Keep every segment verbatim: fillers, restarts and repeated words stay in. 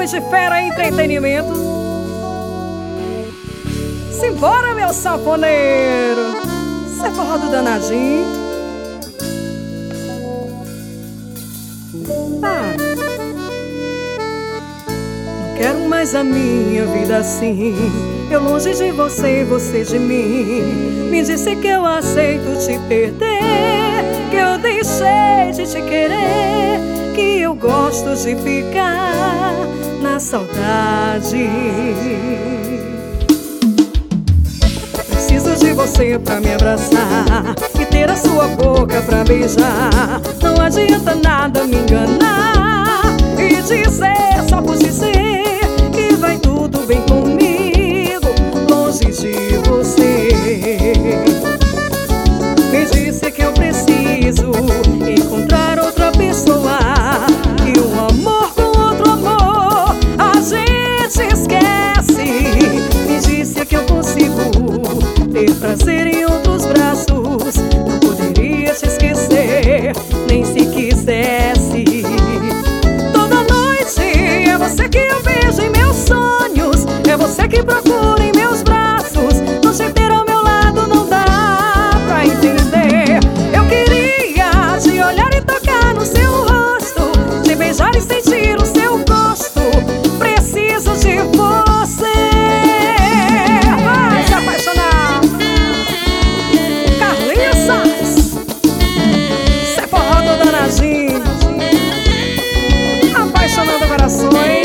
nome de Fera Entretenimento. Simbora, meu sanfoneiro, cê é forró do danadinho. Ah, não quero mais a minha vida assim, eu longe de você e você de mim. Me disse que eu aceito te perder, que eu deixei de te querer, que eu gosto de ficar na saudade. Preciso de você pra me abraçar e ter a sua boca pra beijar. Não adianta nada me enganar e dizer só por dizer que vai tudo bem comigo, longe de você. Me disse que eu preciso encontrar outra pessoa, e um amor com outro amor a gente esquece. Me disse que eu consigo ter prazer em outros braços, não poderia te esquecer, nem se quisesse. Toda noite é você que eu vejo em meus sonhos, é você que procura em meus braços. Não te ter ao meu lado não dá pra entender. Eu queria te olhar e tocar no seu rosto, te beijar e sentir o seu gosto. Preciso de você. Vai se apaixonar, Carlinhos Sainz, cê é forró do danadinho, apaixonando corações.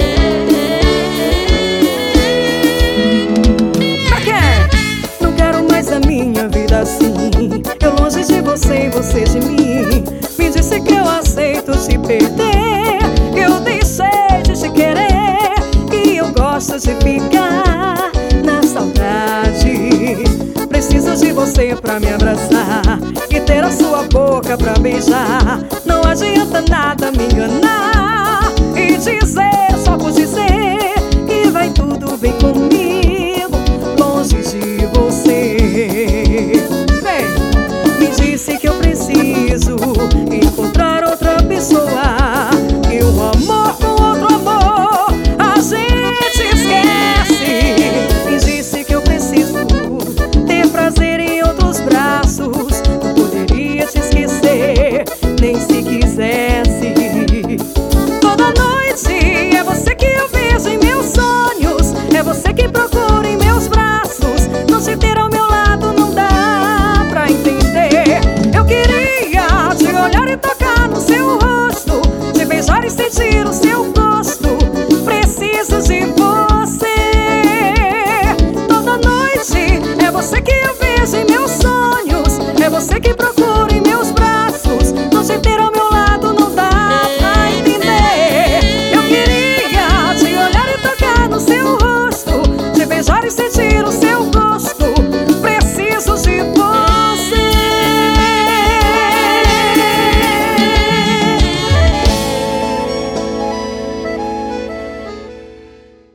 Pra quê? Não quero mais a minha vida assim, eu longe de você e você de mim. Me disse que eu aceito te perder, que eu deixei de te querer, que eu gosto de ficar na saudade. Preciso de você pra me abraçar e ter a sua boca pra beijar. Não adianta nada me enganar e dizer só por dizer que vai tudo bem comigo, longe de você. Vem, me disse que eu preciso encontrar outra pessoa, e um amor com outro amor a gente esquece. Me disse que eu preciso ter prazer em outros braços, não poderia te esquecer, nem se quisesse. Toda noite é você que eu vejo em meus sonhos, é você que procura em meus braços. Não te ter ao meu lado não dá pra entender. Eu queria te olhar e tocar no seu rosto, te beijar e sentir o seu gosto. Preciso de você. Toda noite é você que eu